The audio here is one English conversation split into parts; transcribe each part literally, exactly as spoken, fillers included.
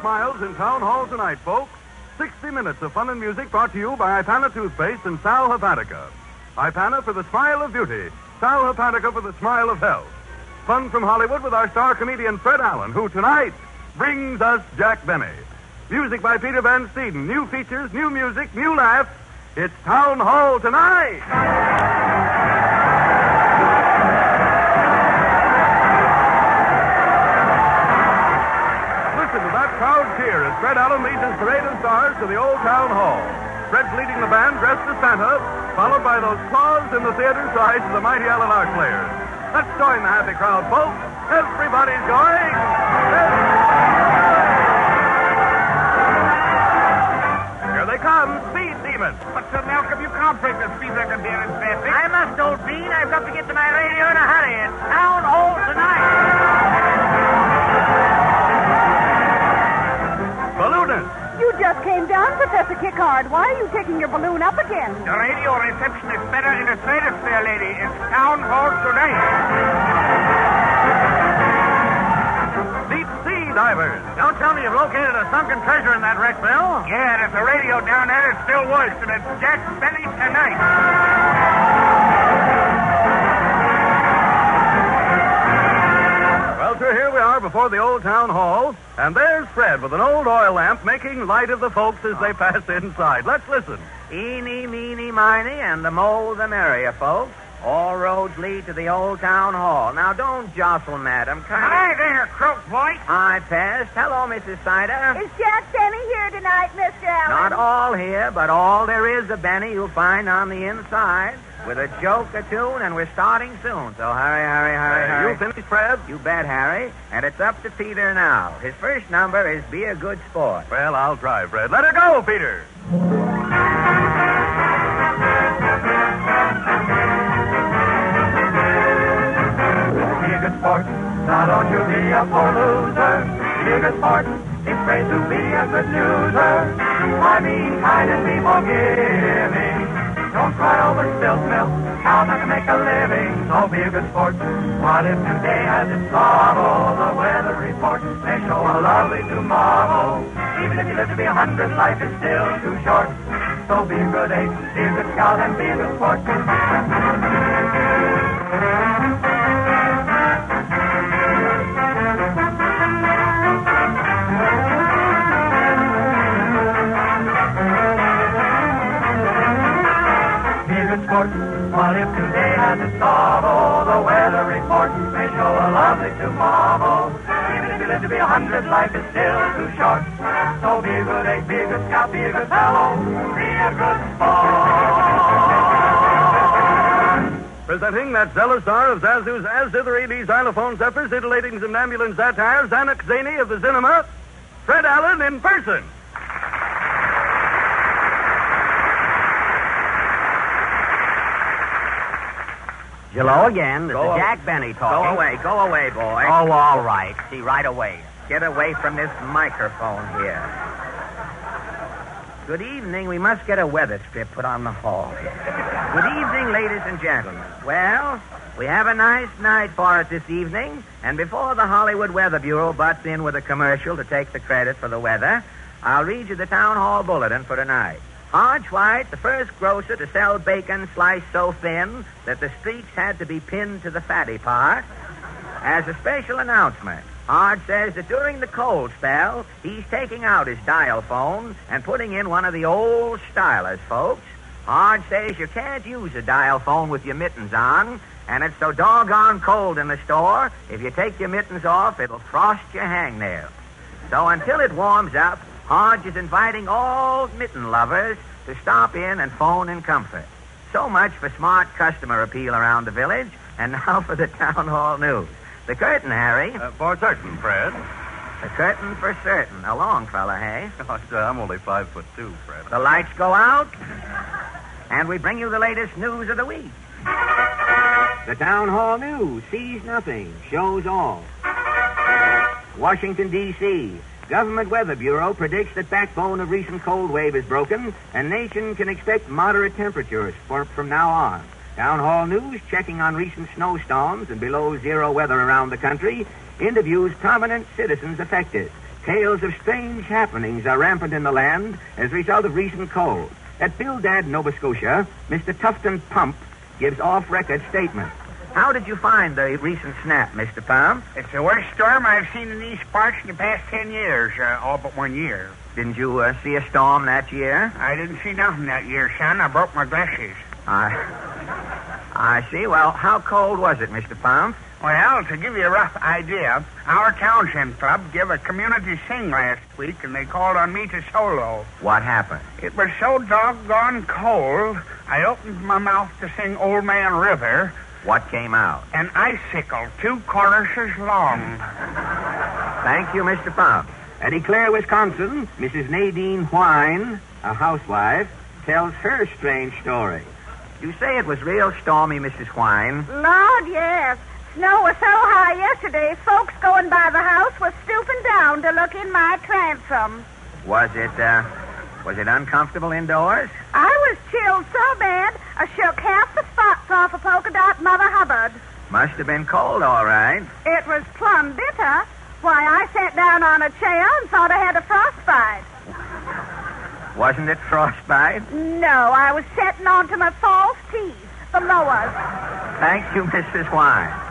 smiles in Town Hall tonight, folks. sixty minutes of fun and music brought to you by Ipana Toothpaste and Sal Hepatica. Ipana for the smile of beauty. Sal Hepatica for the smile of health. Fun from Hollywood with our star comedian Fred Allen, who tonight brings us Jack Benny. Music by Peter Van Steeden. New features, new music, new laughs. It's Town Hall tonight. Listen to that crowd cheer as Fred Allen leads his parade of stars to the old Town Hall. Fred's leading the band dressed as Santa, followed by those claws in the theater sides of the mighty Allen Arc players. Let's join the happy crowd, folks. Everybody's going. Here they come, Speed Demon. But, Sir Malcolm, you can't break the speed record here in Fairfield. I must, old bean. I've got to get to my radio in a hurry. It's Town Hall tonight. Balloonist. You just came down, Professor Kickard. Why are you taking your balloon up again? The radio reception is better in the stratosphere, lady. It's Town Hall tonight. Deep Sea Divers. Don't tell me you've located a sunken treasure in that wreck, Bill. Yeah, there's a radio down there that's still worse, and it's Jack Benny tonight. Well, sir, here we are before the old Town Hall, and there's Fred with an old oil lamp making light of the folks as they pass inside. Let's listen. Eeny, meeny, miny, and the more the merrier, folks. All roads lead to the old Town Hall. Now, don't jostle, madam. Come Hi there, Croak Boy. Hi, Pest. Hello, Missus Sider. Is Jack Benny here tonight, Mister Allen? Not all here, but all there is of Benny you'll find on the inside. With a joke, a tune, and we're starting soon. So hurry, hurry, hurry, Uh, hurry. you finished, Fred? You bet, Harry. And it's up to Peter now. His first number is Be a Good Sport. Well, I'll try, Fred. Let her go, Peter. Be a good sport, now don't you be a poor loser. Be a good sport, it's great to be a good loser. I mean, kind and be forgiving. Don't cry over spilt milk, how not to make a living. So be a good sport. What if today has its trouble? The weather report may show a lovely tomorrow. Even if you live to be a hundred, life is still too short. So be a good ace, be a good scout, and be a good sport. What if today has its sorrow? The weather report may show a lovely tomorrow. Even if you live to be a hundred, life is still too short. So be a good egg, be a good scout, be a good fellow, be a good sport. Presenting that zealous star of Zazu's As Zitheridi, xylophone zephyrs, titillating Zamnambulan satire, Zanuck Zany of the cinema, Fred Allen in person. Hello again. This Go is a- Jack Benny talking. Go away, go away, boy. Oh, all right. See, right away. Get away from this microphone here. Good evening. We must get a weather strip put on the hall. Good evening, ladies and gentlemen. Well, we have a nice night for it this evening, and before the Hollywood Weather Bureau butts in with a commercial to take the credit for the weather, I'll read you the Town Hall Bulletin for tonight. Hodge White, the first grocer to sell bacon sliced so thin that the streets had to be pinned to the fatty part. As a special announcement, Hodge says that during the cold spell, he's taking out his dial phone and putting in one of the old stylers, folks. Hodge says you can't use a dial phone with your mittens on, and it's so doggone cold in the store, if you take your mittens off, it'll frost your hangnails. So until it warms up, Hodge is inviting all mitten lovers to stop in and phone in comfort. So much for smart customer appeal around the village, and now for the Town Hall news. The curtain, Harry. Uh, for certain, Fred. The curtain for certain. A long fella, hey? Oh, sir, I'm only five foot two, Fred. The lights go out, and we bring you the latest news of the week. The Town Hall news sees nothing, shows all. Washington, D C Government Weather Bureau predicts that backbone of recent cold wave is broken, and nation can expect moderate temperatures for, from now on. Town Hall News, checking on recent snowstorms and below zero weather around the country, interviews prominent citizens affected. Tales of strange happenings are rampant in the land as a result of recent cold. At Bildad, Nova Scotia, Mister Tufton Pump gives off-record statements. How did you find the recent snap, Mister Pump? It's the worst storm I've seen in these parts in the past ten years, uh, all but one year. Didn't you uh, see a storm that year? I didn't see nothing that year, son. I broke my glasses. I, I see. Well, how cold was it, Mister Pump? Well, to give you a rough idea, our Townshend Club gave a community sing last week, and they called on me to solo. What happened? It was so doggone cold, I opened my mouth to sing Old Man River. What came out? An icicle two choruses long. Thank you, Mister Pump. At Eclair, Wisconsin, Missus Nadine Whine, a housewife, tells her strange story. You say it was real stormy, Missus Whine. Lord, yes. Snow was so high yesterday, folks going by the house were stooping down to look in my transom. Was it, uh, was it uncomfortable indoors? I was chilled so bad, I shook half the spots off a polka dot Mother Hubbard. Must have been cold, all right. It was plumb bitter. Why, I sat down on a chair and thought I had a frostbite. Wasn't it frostbite? No, I was sitting onto my false teeth, the lowers. Thank you, Missus Whine.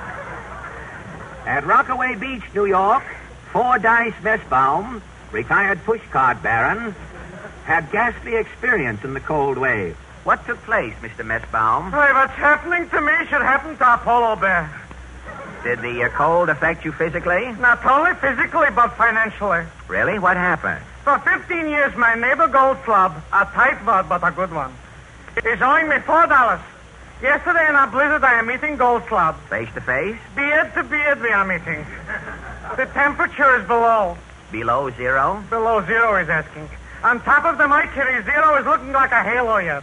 At Rockaway Beach, New York, Fordyce Messbaum, retired pushcart baron, had ghastly experience in the cold wave. What took place, Mister Messbaum? Hey, what's happening to me should happen to a polar bear. Did the uh, cold affect you physically? Not only physically, but financially. Really? What happened? For fifteen years, my neighbor Goldslub, a tightwad but a good one, is owing me four dollars. Yesterday in a blizzard, I am meeting Goldslub. Face to face? Beard to beard, we are meeting. The temperature is below. Below zero? Below zero, he's asking. On top of the mercury, zero is looking like a halo yet.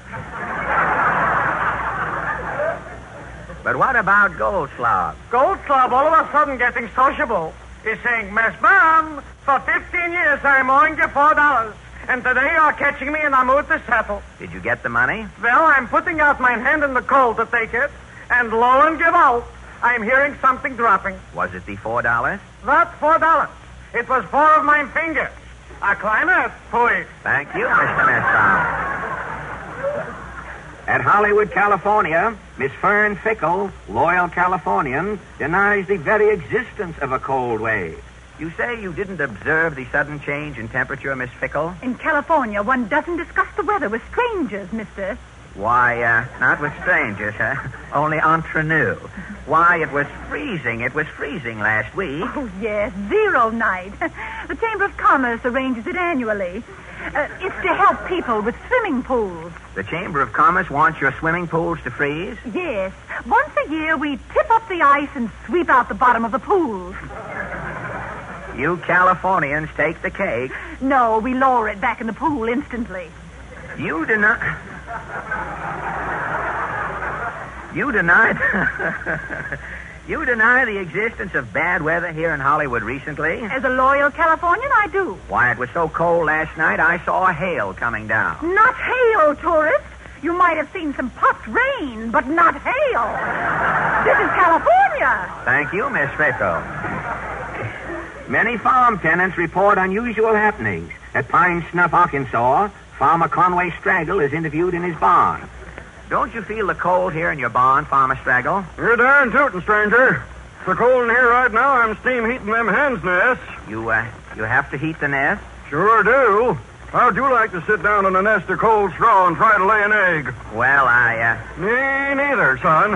But what about Goldslub? Goldslub, all of a sudden getting sociable, is saying, Miss Baum, for fifteen years I'm owing you four dollars. And today you're catching me in a mood to settle. Did you get the money? Well, I'm putting out my hand in the cold to take it, and lo and give out, I'm hearing something dropping. Was it the four dollars? Not four dollars. It was four of my fingers. A climate, please. Thank you, Mister Messbaum. At Hollywood, California, Miss Fern Fickle, loyal Californian, denies the very existence of a cold wave. You say you didn't observe the sudden change in temperature, Miss Fickle? In California, one doesn't discuss the weather with strangers, mister. Why, uh, not with strangers, huh? Only entre nous. Why, it was freezing. It was freezing last week. Oh, yes, zero night. The Chamber of Commerce arranges it annually. Uh, it's to help people with swimming pools. The Chamber of Commerce wants your swimming pools to freeze? Yes. Once a year, we tip up the ice and sweep out the bottom of the pools. You Californians take the cake. No, we lower it back in the pool instantly. You deny... You deny... You deny the existence of bad weather here in Hollywood recently? As a loyal Californian, I do. Why, it was so cold last night, I saw hail coming down. Not hail, tourist. You might have seen some puffed rain, but not hail. This is California. Thank you, Miss Fickle. Many farm tenants report unusual happenings. At Pine Snuff, Arkansas, Farmer Conway Straggle is interviewed in his barn. Don't you feel the cold here in your barn, Farmer Straggle? You're darn tootin', stranger. It's so cold in here right now, I'm steam heating them hens' nests. You, uh, you have to heat the nest? Sure do. How'd you like to sit down in a nest of cold straw and try to lay an egg? Well, I, uh... Me neither, son.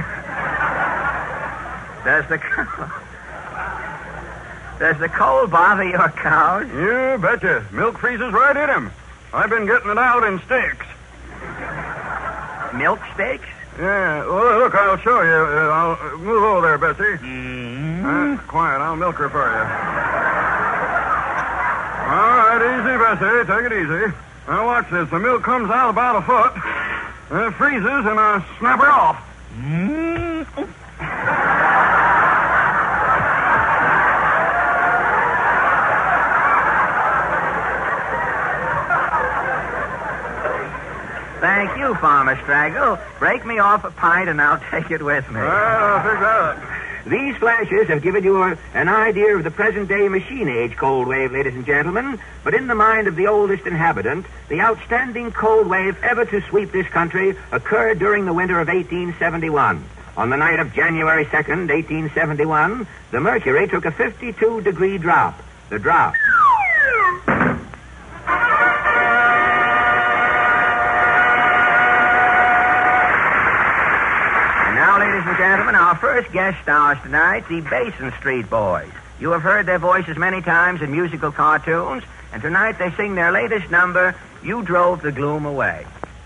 Does the... Does the cold bother your cows? You betcha. Milk freezes right in them. I've been getting it out in steaks. Milk steaks? Yeah. Well, look, I'll show you. Uh, I'll uh, move over there, Bessie. Mm-hmm. Uh, quiet. I'll milk her for you. All right, easy, Bessie. Take it easy. Now, watch this. The milk comes out about a foot, and it freezes, and I snap her off. Mm-hmm. Thank you, Farmer Straggle. Break me off a pint and I'll take it with me. All right, I'll fix that up. These flashes have given you a, an idea of the present-day machine-age cold wave, ladies and gentlemen. But in the mind of the oldest inhabitant, the outstanding cold wave ever to sweep this country occurred during the winter of eighteen seventy-one. On the night of January second, eighteen seventy-one, the mercury took a fifty-two degree drop. The drop. Ladies and gentlemen, our first guest stars tonight, the Basin Street Boys. You have heard their voices many times in musical cartoons, and tonight they sing their latest number, You Drove the Gloom Away.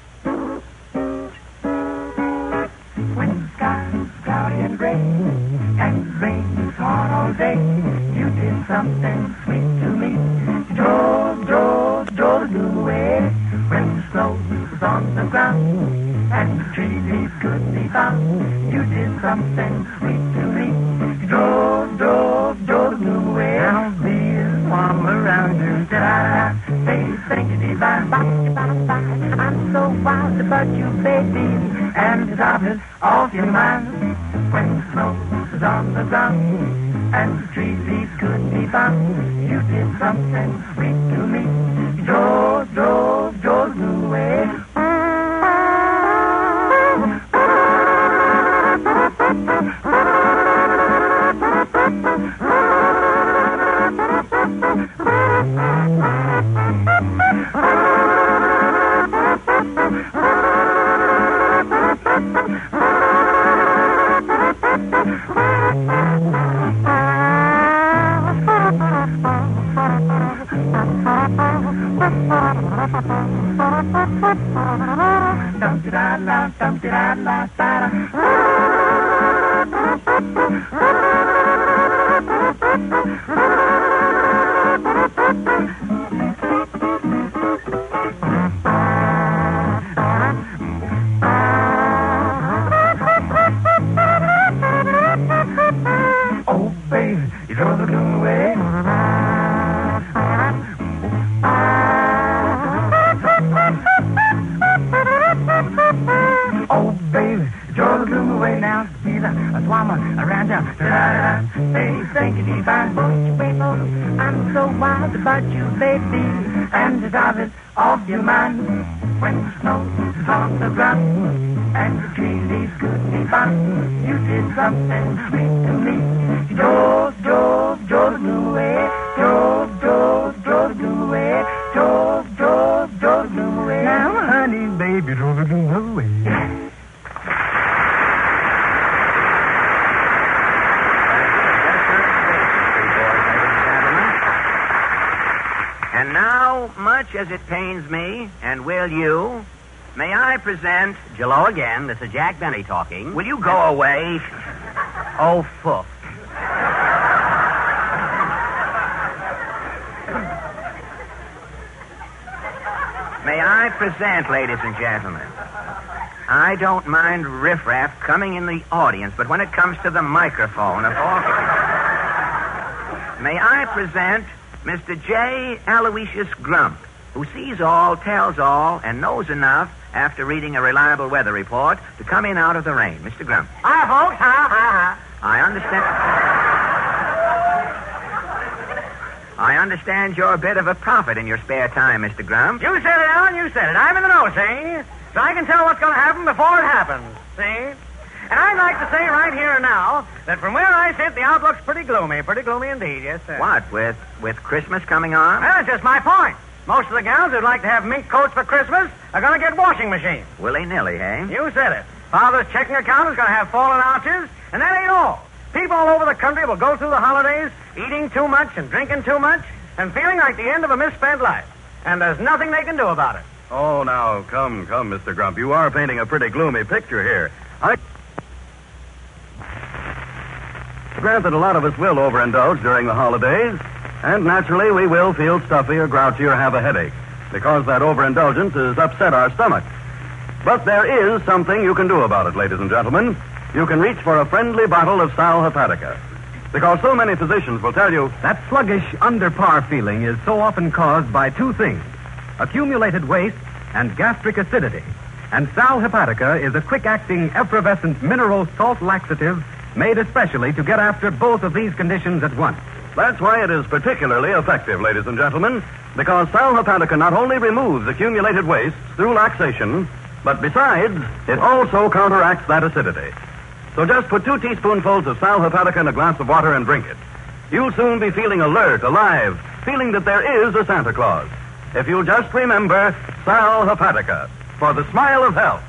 When the sky's cloudy and gray, and the rain's hard all day, you did something sweet to me. You drove, drove, drove the gloom away. When the snow was on the ground, and the tree leaves couldn't be found, you did something sweet to me. You drove, drove, drove the gloom away. Now bees swarm around you, da-da-da. They think you divine, ba-ba-ba-ba. I'm so wild about you, baby, and it's obvious off your mind. When the snow was on the ground, and the tree leaves couldn't be found, you did something sweet to me. You drove, drove, drove the gloom away. Oh, baby, you drove the gloom away. Oh, baby, you drove the gloom away. Now, see the swammer around town. They think you divine, people. I'm so wild about you, baby, and it's obvious off your mind. When the snow is on the ground, and the tree leaves couldn't be found, you did something sweet to me. You drove, drove, drove the gloom away. Drove, drove, drove the gloom away. Drove, drove, drove the gloom away. Now, honey, baby, drove the gloom away. And now, much as it pains me, and will you, may I present... Jello again, this is Jack Benny talking. Will you go away? Oh, foof. May I present, ladies and gentlemen, I don't mind riffraff coming in the audience, but when it comes to the microphone, of all... May I present Mister J. Aloysius Grump, who sees all, tells all, and knows enough after reading a reliable weather report to come in out of the rain. Mister Grump. Hi, folks. Ha, ha, ha. I understand... I understand you're a bit of a prophet in your spare time, Mister Grump. You said it, Alan. You said it. I'm in the know, see? So I can tell what's going to happen before it happens, see? And I'd like to say right here and now that from where I sit, the outlook's pretty gloomy. Pretty gloomy indeed, yes, sir. What, with with Christmas coming on? Well, that's just my point. Most of the gals who'd like to have mink coats for Christmas are going to get washing machines. Willy-nilly, eh? You said it. Father's checking account is going to have fallen arches, and that ain't all. People all over the country will go through the holidays eating too much and drinking too much and feeling like the end of a misspent life. And there's nothing they can do about it. Oh, now, come, come, Mister Grump. You are painting a pretty gloomy picture here. I grant that a lot of us will overindulge during the holidays, and naturally we will feel stuffy or grouchy or have a headache, because that overindulgence has upset our stomach. But there is something you can do about it, ladies and gentlemen. You can reach for a friendly bottle of Sal Hepatica, because so many physicians will tell you that sluggish, under par feeling is so often caused by two things: accumulated waste and gastric acidity. And Sal Hepatica is a quick-acting, effervescent mineral salt laxative made especially to get after both of these conditions at once. That's why it is particularly effective, ladies and gentlemen, because Sal Hepatica not only removes accumulated wastes through laxation, but besides, it also counteracts that acidity. So just put two teaspoonfuls of Sal Hepatica in a glass of water and drink it. You'll soon be feeling alert, alive, feeling that there is a Santa Claus. If you'll just remember Sal Hepatica for the smile of health.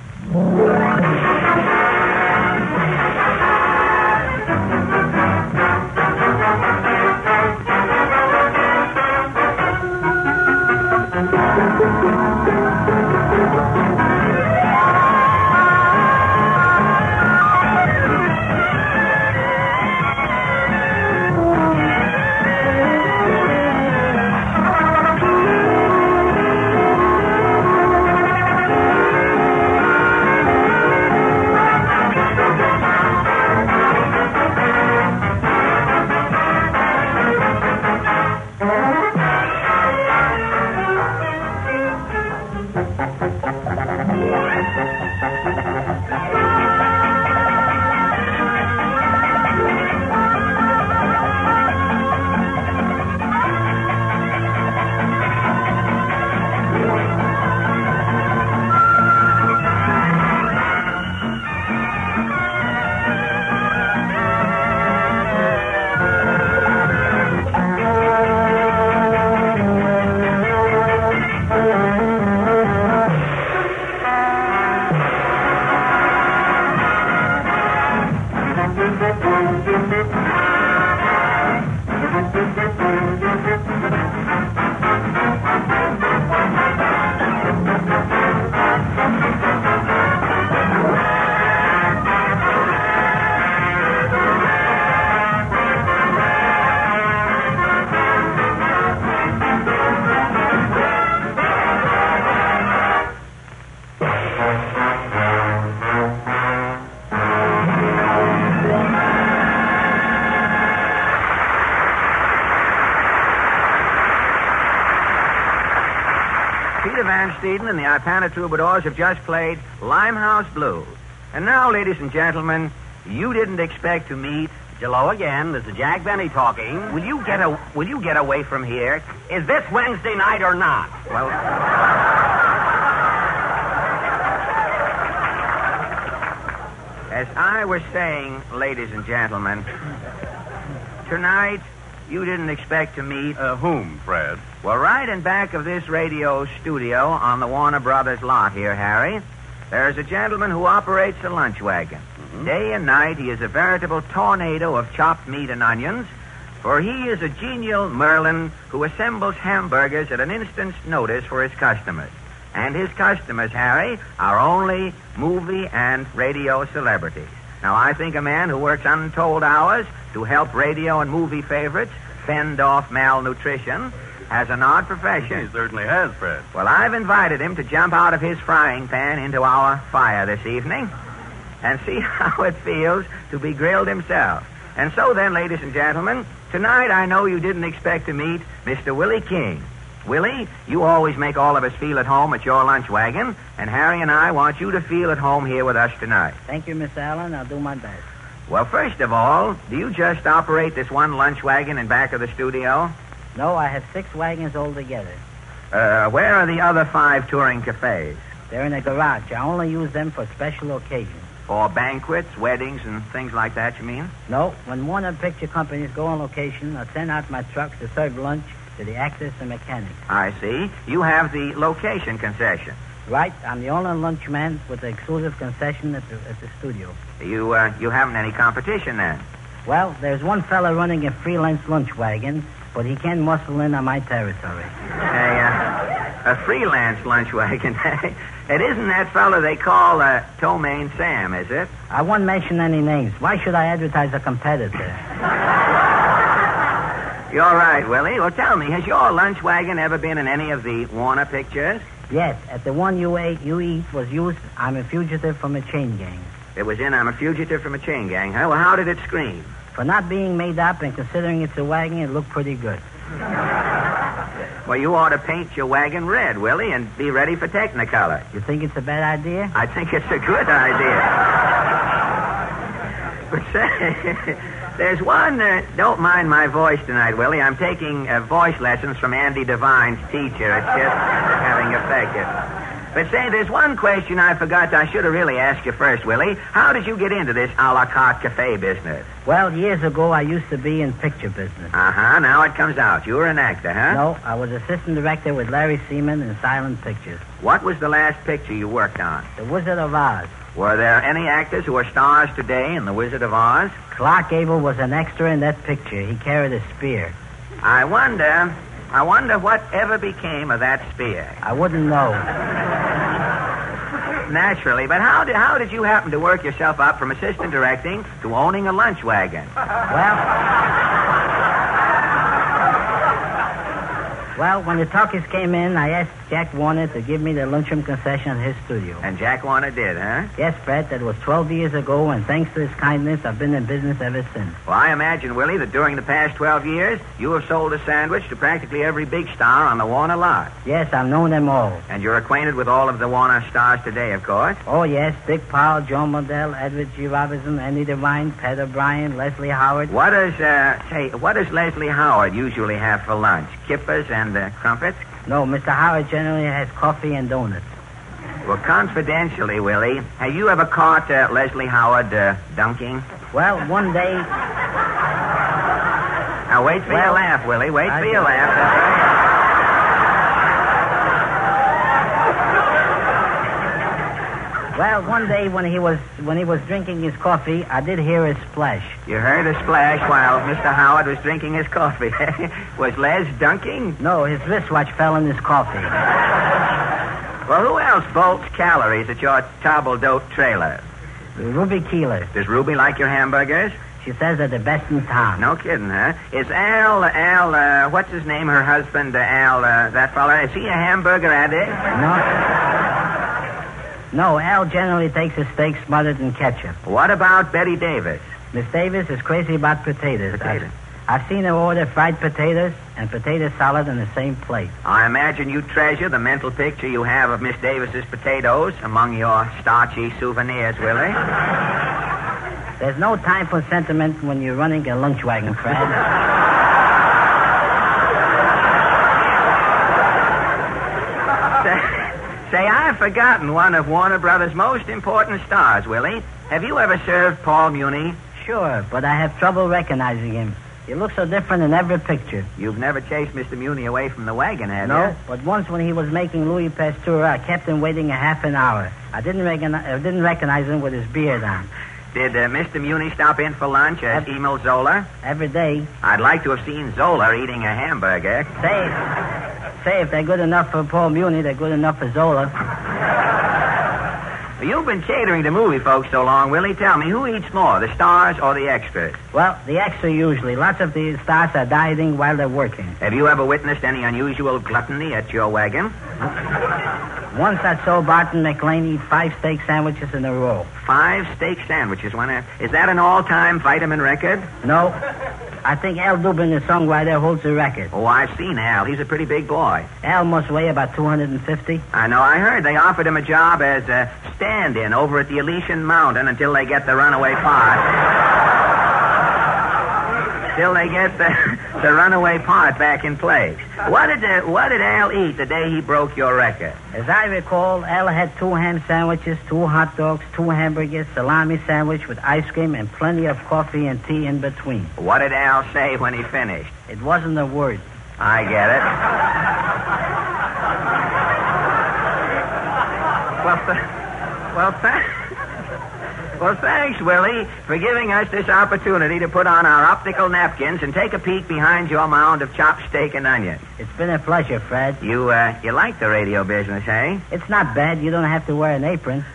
Van Steeden and the Ipana Troubadours have just played Limehouse Blues. And now, ladies and gentlemen, you didn't expect to meet... Hello again. This is Jack Benny talking. Will you get a, Will you get away from here? Is this Wednesday night or not? Well... As I was saying, ladies and gentlemen, tonight you didn't expect to meet... Uh, whom, Fred? Well, right in back of this radio studio on the Warner Brothers lot here, Harry, there's a gentleman who operates a lunch wagon. Mm-hmm. Day and night, he is a veritable tornado of chopped meat and onions, for he is a genial Merlin who assembles hamburgers at an instant's notice for his customers. And his customers, Harry, are only movie and radio celebrities. Now, I think a man who works untold hours to help radio and movie favorites fend off malnutrition has an odd profession. He certainly has, Fred. Well, I've invited him to jump out of his frying pan into our fire this evening and see how it feels to be grilled himself. And so then, ladies and gentlemen, tonight I know you didn't expect to meet Mister Willie King. Willie, you always make all of us feel at home at your lunch wagon, and Harry and I want you to feel at home here with us tonight. Thank you, Mister Allen. I'll do my best. Well, first of all, do you just operate this one lunch wagon in back of the studio? No, I have six wagons altogether. Uh, where are the other five touring cafes? They're in a garage. I only use them for special occasions. For banquets, weddings, and things like that, you mean? No, when one of the picture companies go on location, I send out my trucks to serve lunch to the actors and mechanics. I see. You have the location concession. Right. I'm the only lunchman with the exclusive concession at the, at the studio. You, uh, you haven't any competition then? Well, there's one fella running a freelance lunch wagon, but he can't muscle in on my territory. Hey, uh, a freelance lunch wagon. It isn't that fella they call uh, Tomaine Sam, is it? I won't mention any names. Why should I advertise a competitor? You're right, Willie. Well, tell me, has your lunch wagon ever been in any of the Warner pictures? Yes. At the one you ate, you eat was used, I'm a fugitive from a chain gang. It was in I'm a fugitive from a chain gang, huh? Well, how did it scream? For not being made up and considering it's a wagon, it looked pretty good. Well, you ought to paint your wagon red, Willie, and be ready for Technicolor. You think it's a bad idea? I think it's a good idea. But say, there's one, uh, don't mind my voice tonight, Willie. I'm taking uh, voice lessons from Andy Devine's teacher. It's just having effect. But say, there's one question I forgot. I should have really asked you first, Willie. How did you get into this a la carte cafe business? Well, years ago, I used to be in picture business. Uh-huh. Now it comes out. You were an actor, huh? No, I was assistant director with Larry Seaman in silent pictures. What was the last picture you worked on? The Wizard of Oz. Were there any actors who are stars today in The Wizard of Oz? Clark Gable was an extra in that picture. He carried a spear. I wonder... I wonder what ever became of that spear. I wouldn't know. Naturally, but how did, how did you happen to work yourself up from assistant directing to owning a lunch wagon? Well... Well, when the talkies came in, I asked Jack Warner to give me the lunchroom concession at his studio. And Jack Warner did, huh? Yes, Fred. That was twelve years ago, and thanks to his kindness, I've been in business ever since. Well, I imagine, Willie, that during the past twelve years, you have sold a sandwich to practically every big star on the Warner lot. Yes, I've known them all. And you're acquainted with all of the Warner stars today, of course? Oh, yes. Dick Powell, Joan Modell, Edward G. Robinson, Andy Devine, Pat O'Brien, Leslie Howard. What does, uh, say, what does Leslie Howard usually have for lunch? Kippers and uh, crumpets? No, Mister Howard generally has coffee and donuts. Well, confidentially, Willie, have you ever caught uh, Leslie Howard uh, dunking? Well, one day... Now, wait for well, your laugh, Willie. Wait I for your do. laugh. Well, one day when he was when he was drinking his coffee, I did hear a splash. You heard a splash while Mister Howard was drinking his coffee. Was Les dunking? No, his wristwatch fell in his coffee. Well, who else bolts calories at your table-d'hote trailer? Ruby Keeler. Does Ruby like your hamburgers? She says they're the best in town. No kidding, huh? Is Al, Al, uh, what's his name, her husband, uh, Al, uh, that fella, is he a hamburger addict? No. No, Al generally takes his steak smothered in ketchup. What about Betty Davis? Miss Davis is crazy about potatoes. Potatoes. I've, I've seen her order fried potatoes and potato salad in the same plate. I imagine you treasure the mental picture you have of Miss Davis's potatoes among your starchy souvenirs, Willie. There's no time for sentiment when you're running a lunch wagon, Fred. Say, I've forgotten one of Warner Brothers' most important stars, Willie. Have you ever served Paul Muni? Sure, but I have trouble recognizing him. He looks so different in every picture. You've never chased Mister Muni away from the wagon, have no, you? No, but once when he was making Louis Pasteur, I kept him waiting a half an hour. I didn't, recognize, I didn't recognize him with his beard on. Did uh, Mister Muni stop in for lunch at every, Emil Zola? Every day. I'd like to have seen Zola eating a hamburger. Say, say if they're good enough for Paul Muni, they're good enough for Zola. You've been catering to movie folks so long, Willie. Tell me, who eats more, the stars or the extras? Well, the extra usually. Lots of the stars are dieting while they're working. Have you ever witnessed any unusual gluttony at your wagon? Once I saw Barton McLean eat five steak sandwiches in a row. Five steak sandwiches? One after. Is that an all-time vitamin record? No. I think Al Dubin, the songwriter, holds the record. Oh, I've seen Al. He's a pretty big boy. Al must weigh about two hundred fifty. I know. I heard they offered him a job as a stand-in over at the Elysian Mountain until they get the runaway part. Till they get the, the runaway part back in place. What did uh, what did Al eat the day he broke your record? As I recall, Al had two ham sandwiches, two hot dogs, two hamburgers, salami sandwich with ice cream, and plenty of coffee and tea in between. What did Al say when he finished? It wasn't a word. I get it. well, th- well, thanks. Well, thanks, Willie, for giving us this opportunity to put on our optical napkins and take a peek behind your mound of chopped steak and onions. It's been a pleasure, Fred. You, uh, you like the radio business, eh? It's not bad. You don't have to wear an apron.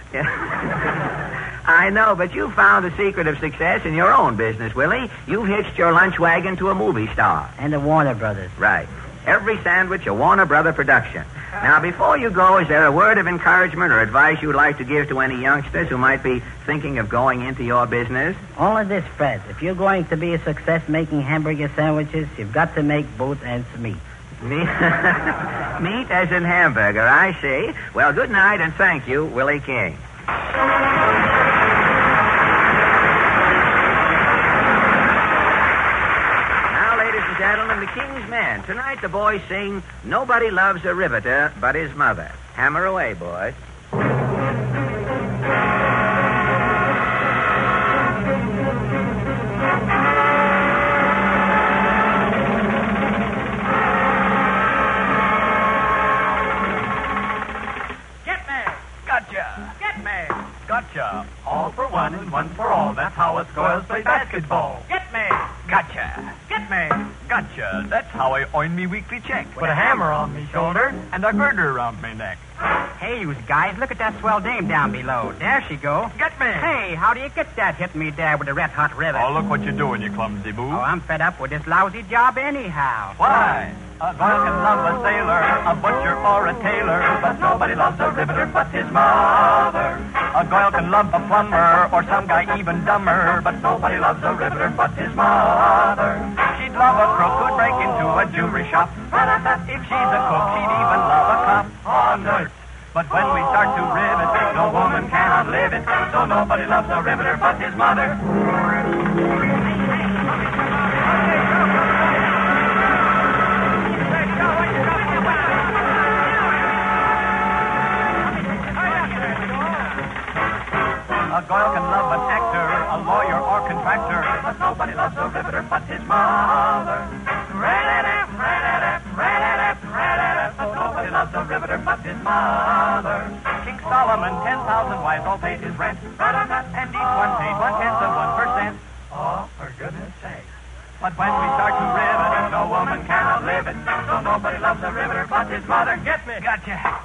I know, but you found the secret of success in your own business, Willie. You've hitched your lunch wagon to a movie star. And the Warner Brothers. Right. Every sandwich a Warner Brother production. Now, before you go, is there a word of encouragement or advice you'd like to give to any youngsters who might be thinking of going into your business? Only this, Fred. If you're going to be a success making hamburger sandwiches, you've got to make both ends meet. Meat? Meat as in hamburger, I see. Well, good night and thank you, Willie King. from the King's Men. Tonight the boys sing Nobody Loves a Riveter But His Mother. Hammer away, boys. Gotcha. All for one and one for all. That's how us girls play basketball. Get me. Gotcha. Get me. Gotcha. That's how I earn me weekly check. With a hammer on me shoulder. And a girder around me neck. Hey, you guys, look at that swell dame down below. There she go. Get me. Hey, how do you get that hitting me there with a red-hot rivet? Oh, look what you're doing, you clumsy boo. Oh, I'm fed up with this lousy job anyhow. Why? A girl can love a sailor, a butcher or a tailor, but nobody loves a riveter but his mother. A girl can love a plumber or some guy even dumber, but nobody loves a riveter but his mother. She'd love a crook who'd break into a jewelry shop. If she's a cook, she'd even love a cop or nurse. But when we start to rivet, no woman cannot live it, so nobody loves a riveter but his mother. A girl can love an actor, a lawyer or contractor, but nobody loves a riveter but his mother. But nobody loves a riveter but his mother. King Solomon, ten thousand wives all paid his rent, and each one paid one-tenth of one percent. Oh, for goodness sake. But when we start to rivet, no woman cannot live it, so nobody loves a riveter but his mother. Get me. Gotcha.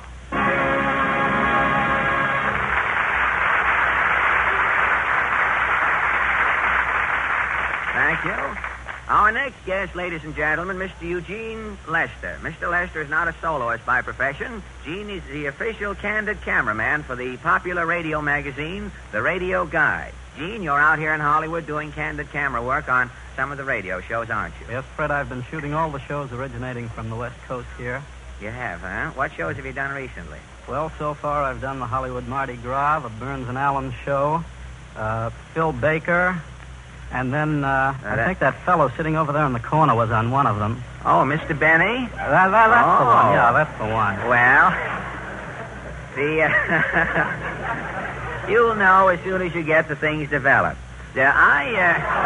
Thank you. Our next guest, ladies and gentlemen, Mister Eugene Lester. Mister Lester is not a soloist by profession. Gene is the official candid cameraman for the popular radio magazine, The Radio Guide. Gene, you're out here in Hollywood doing candid camera work on some of the radio shows, aren't you? Yes, Fred, I've been shooting all the shows originating from the West Coast here. You have, huh? What shows have you done recently? Well, so far I've done the Hollywood Mardi Gras, the Burns and Allen show, uh, Phil Baker, and then uh, uh, I that... think that fellow sitting over there in the corner was on one of them. Oh, Mister Benny? That, that, that's oh. the one. Yeah, that's the one. Well, the uh, you'll know as soon as you get the things developed. Yeah, I.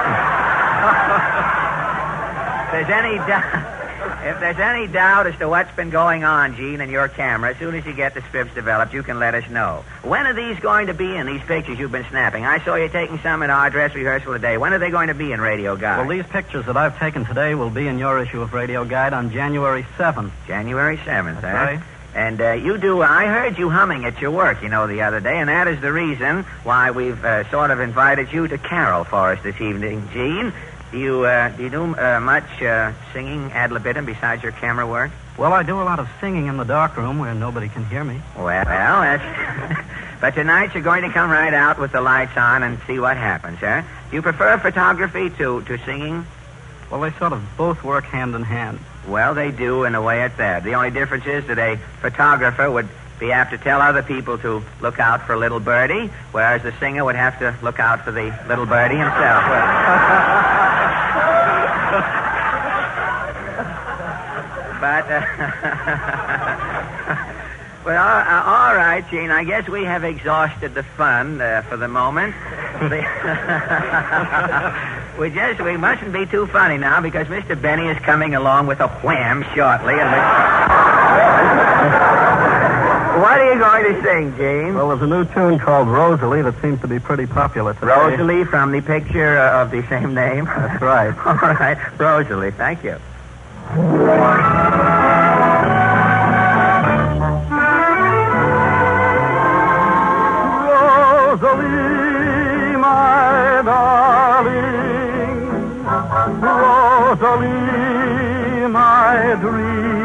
Uh... if there's any doubt. If there's any doubt as to what's been going on, Gene, in your camera, as soon as you get the scripts developed, you can let us know. When are these going to be in, these pictures you've been snapping? I saw you taking some at our dress rehearsal today. When are they going to be in Radio Guide? Well, these pictures that I've taken today will be in your issue of Radio Guide on January seventh. January seventh, That's huh? right. And uh, you do, I heard you humming at your work, you know, the other day, and that is the reason why we've uh, sort of invited you to carol for us this evening, Gene. Do you, uh, do you do uh, much uh, singing ad libitum besides your camera work? Well, I do a lot of singing in the darkroom where nobody can hear me. Well, well that's... But tonight you're going to come right out with the lights on and see what happens, huh? Do you prefer photography to, to singing? Well, they sort of both work hand in hand. Well, they do in a way at that. The only difference is that a photographer would be apt to tell other people to look out for little birdie, whereas the singer would have to look out for the little birdie himself. But, uh, well, uh, all right, Gene, I guess we have exhausted the fun uh, for the moment. we just, we mustn't be too funny now because Mister Benny is coming along with a wham shortly. And we... What are you going to sing, Gene? Well, there's a new tune called Rosalie that seems to be pretty popular today. Rosalie from the picture uh, of the same name? That's right. All right, Rosalie, thank you. Rosalie, my darling, Rosalie, my dream.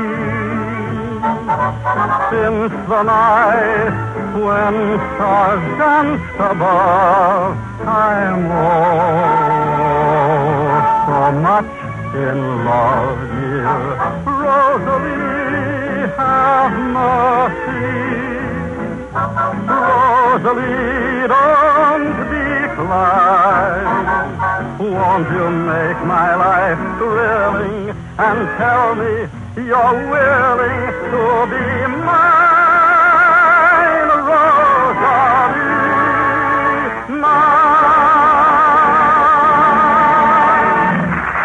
Since the night when stars danced above, I'm oh so much in love, dear Rosalie, have mercy. Rosalie, don't decline. Won't you make my life thrilling? and tell me you're willing to be mine, Rosalie, mine.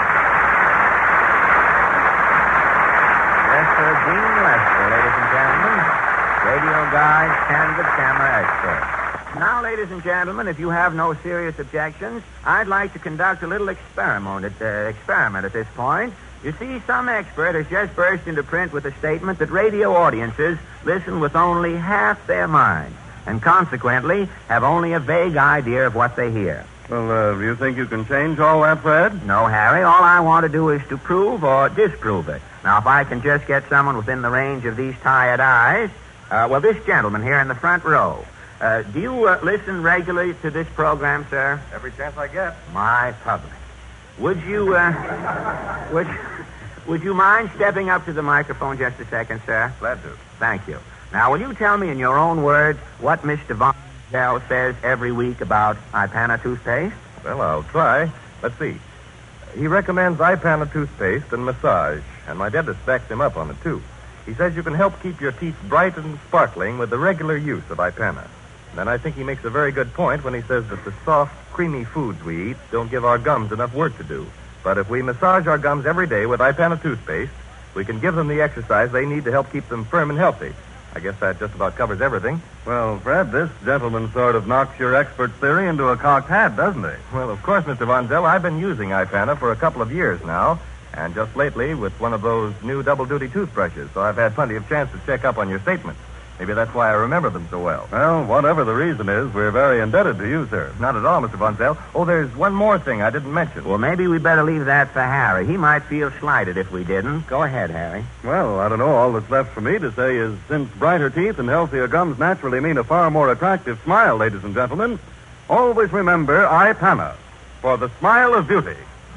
Lester Dean Lester, ladies and gentlemen. Radio guide, candid camera expert. Now, ladies and gentlemen, if you have no serious objections, I'd like to conduct a little experiment at, uh, experiment at this point. You see, some expert has just burst into print with a statement that radio audiences listen with only half their minds, and consequently have only a vague idea of what they hear. Well, uh, you think you can change all that, Fred? No, Harry. All I want to do is to prove or disprove it. Now, if I can just get someone within the range of these tired eyes... Uh, well, this gentleman here in the front row... Uh, do you uh, listen regularly to this program, sir? Every chance I get. My public. Would you, uh, would, would you mind stepping up to the microphone just a second, sir? Glad to. Thank you. Now, will you tell me in your own words what Mister Von Zell says every week about Ipana toothpaste? Well, I'll try. Let's see. He recommends Ipana toothpaste and massage, and my dentist backs him up on it, too. He says you can help keep your teeth bright and sparkling with the regular use of Ipana. Then I think he makes a very good point when he says that the soft, creamy foods we eat don't give our gums enough work to do. But if we massage our gums every day with Ipana toothpaste, we can give them the exercise they need to help keep them firm and healthy. I guess that just about covers everything. Well, Fred, this gentleman sort of knocks your expert theory into a cocked hat, doesn't he? Well, of course, Mister Von Zell, I've been using Ipana for a couple of years now, and just lately with one of those new double-duty toothbrushes, so I've had plenty of chance to check up on your statements. Maybe that's why I remember them so well. Well, whatever the reason is, we're very indebted to you, sir. Not at all, Mister Von Zell. Oh, there's one more thing I didn't mention. Well, maybe we better leave that for Harry. He might feel slighted if we didn't. Go ahead, Harry. Well, I don't know. All that's left for me to say is since brighter teeth and healthier gums naturally mean a far more attractive smile, ladies and gentlemen, Always remember Ipana for the smile of beauty.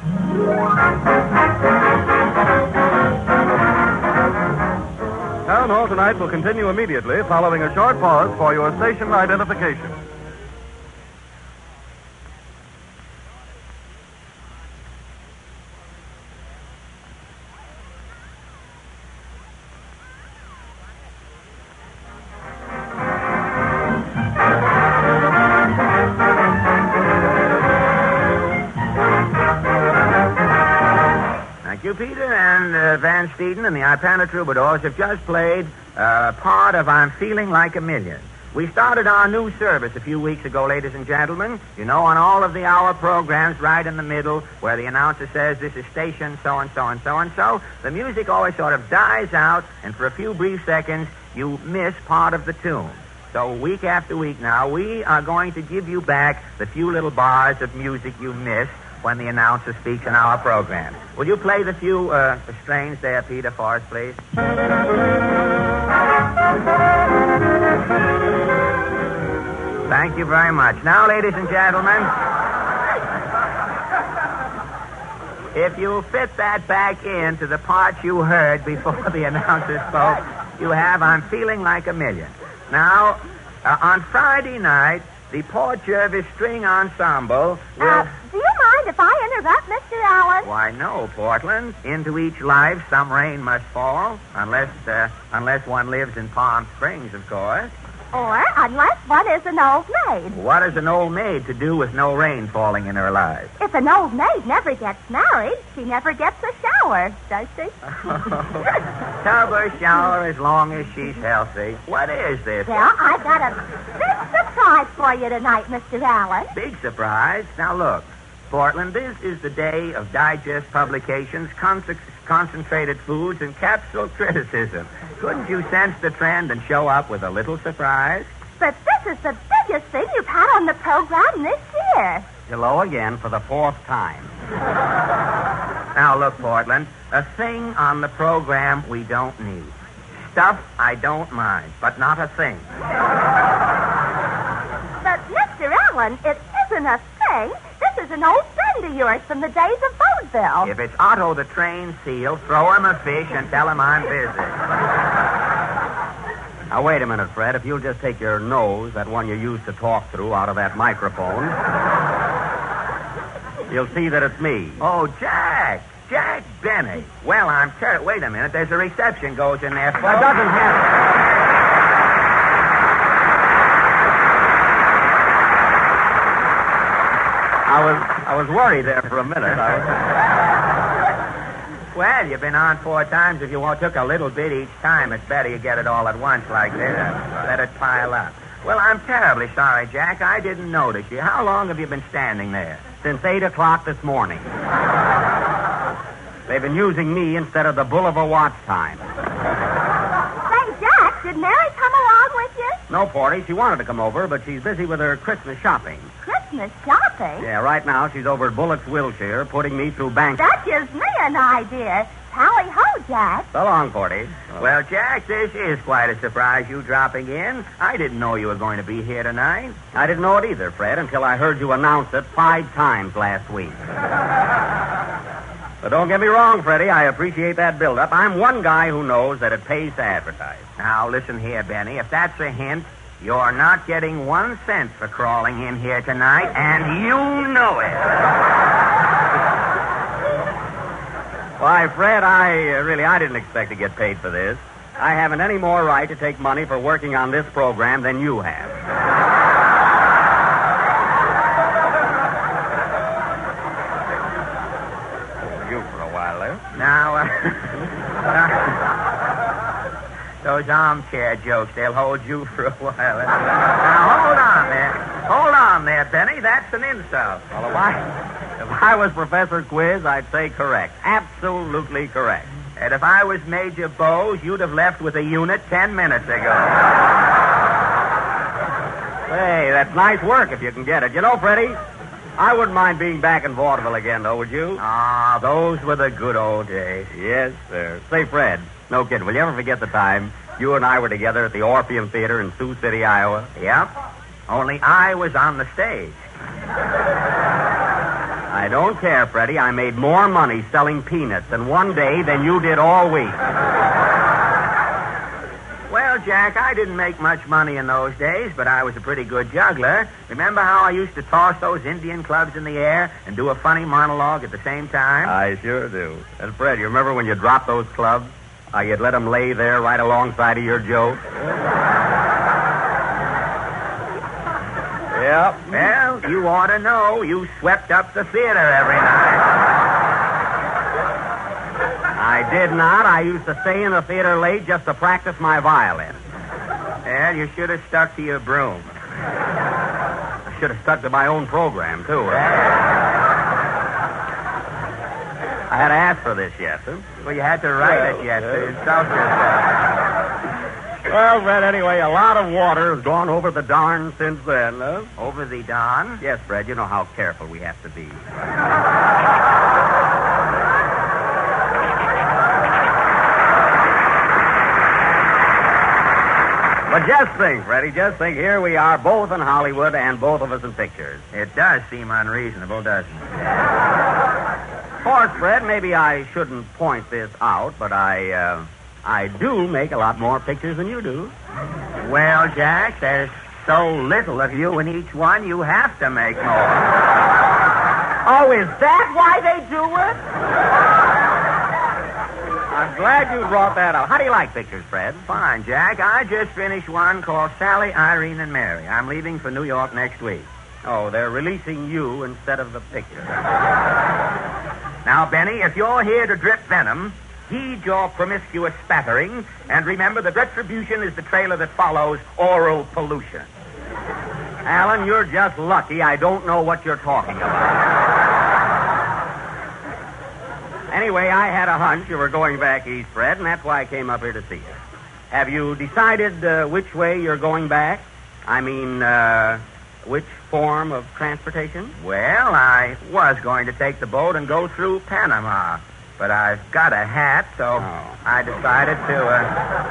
Town Hall tonight will continue immediately following a short pause for your station identification. Thank you, Peter, and uh, Van Steeden and the Ipana Troubadours have just played uh, part of I'm Feeling Like a Million. We started our new service a few weeks ago, ladies and gentlemen. You know, on all of the hour programs, right in the middle, where the announcer says this is station so-and-so and so-and-so, the music always sort of dies out, and for a few brief seconds, you miss part of the tune. So week after week now, we are going to give you back the few little bars of music you missed when the announcer speaks in our program. Will you play the few uh, strains there, Peter, for us, please? Thank you very much. Now, ladies and gentlemen, if you fit that back into the part you heard before the announcer spoke, you have I'm Feeling Like a Million. Now, uh, on Friday night, the Port Jervis String Ensemble will... Uh, do you mind if I interrupt, Mister Allen? Why, no, Portland. Into each life, some rain must fall, unless uh, unless one lives in Palm Springs, of course. Or unless one is an old maid. What has an old maid to do with no rain falling in her life? If an old maid never gets married, she never gets a shower, does she? Tub or shower as long as she's healthy. What is this? Well, I've got a big surprise for you tonight, Mister Allen. Big surprise? Now, look, Portland, this is the day of digest publications, con- concentrated foods, and capsule criticism. Couldn't you sense the trend and show up with a little surprise? But this is the biggest thing you've had on the program this year. Hello again for the fourth time. Now, look, Portland, a thing on the program we don't need. Stuff I don't mind, but not a thing. But, Mister Allen, it isn't a thing. This is an old friend of yours from the days of vaudeville. If it's Otto the Trained Seal, throw him a fish and tell him I'm busy. Now, wait a minute, Fred. If you'll just take your nose, that one you used to talk through, out of that microphone, you'll see that it's me. Oh, Jack. Jack Benny. Well, I'm ter- Wait a minute. There's a reception goes in there. That doesn't happen. I was I was worried there for a minute. I was... Well, you've been on four times. If you want, took a little bit each time, it's better you get it all at once like this. Let it pile up. Well, I'm terribly sorry, Jack. I didn't notice you. How long have you been standing there? Since eight o'clock this morning. They've been using me instead of the Bolivar watch time. Say, Jack, did Mary come along with you? No, Porty. She wanted to come over, but she's busy with her Christmas shopping. Christmas shopping? Yeah, right now she's over at Bullock's Wilshire putting me through bank. That gives me an idea. Tally ho, Jack. So long, Porty. Well, Jack, this is quite a surprise, you dropping in. I didn't know you were going to be here tonight. I didn't know it either, Fred, until I heard you announce it five times last week. But don't get me wrong, Freddie. I appreciate that build-up. I'm one guy who knows that it pays to advertise. Now, listen here, Benny. If that's a hint, you're not getting one cent for crawling in here tonight, and you know it. Why, Fred, I uh, really, I didn't expect to get paid for this. I haven't any more right to take money for working on this program than you have. You for a while there. Now, uh, those armchair jokes, they'll hold you for a while. Now, hold on there. Hold on there, Benny. That's an insult. Well, if I... If I was Professor Quiz, I'd say correct. Absolutely correct. And if I was Major Bowes, you'd have left with a unit ten minutes ago. Hey, that's nice work if you can get it. You know, Freddie, I wouldn't mind being back in vaudeville again, though, would you? Ah, those were the good old days. Yes, sir. Say, Fred, no kidding, will you ever forget the time you and I were together at the Orpheum Theater in Sioux City, Iowa? Yep. Only I was on the stage. I don't care, Freddie. I made more money selling peanuts in one day than you did all week. Well, Jack, I didn't make much money in those days, but I was a pretty good juggler. Remember how I used to toss those Indian clubs in the air and do a funny monologue at the same time? I sure do. And, Fred, you remember when you dropped those clubs? How you'd let them lay there right alongside of your joke? Yep. Well, you ought to know. You swept up the theater every night. I did not. I used to stay in the theater late just to practice my violin. Well, you should have stuck to your broom. I should have stuck to my own program, too. I had to ask for this yet, huh? Well, you had to write well, it yet to insult yourself. Well, Fred, anyway, a lot of water has gone over the darn since then, huh? Over the Don? Yes, Fred, you know how careful we have to be. But just think, Freddie, just think, here we are, both in Hollywood and both of us in pictures. It does seem unreasonable, doesn't it? Of course, Fred, maybe I shouldn't point this out, but I, uh... I do make a lot more pictures than you do. Well, Jack, there's so little of you in each one, you have to make more. Oh, is that why they do it? I'm glad you brought that up. How do you like pictures, Fred? Fine, Jack. I just finished one called Sally, Irene, and Mary. I'm leaving for New York next week. Oh, they're releasing you instead of the picture. Now, Benny, if you're here to drip venom, heed your promiscuous spattering, and remember that retribution is the trailer that follows oral pollution. Alan, you're just lucky I don't know what you're talking about. Anyway, I had a hunch you were going back east, Fred, and that's why I came up here to see you. Have you decided uh, which way you're going back? I mean, uh, which form of transportation? Well, I was going to take the boat and go through Panama. But I've got a hat, so oh. I decided to, uh,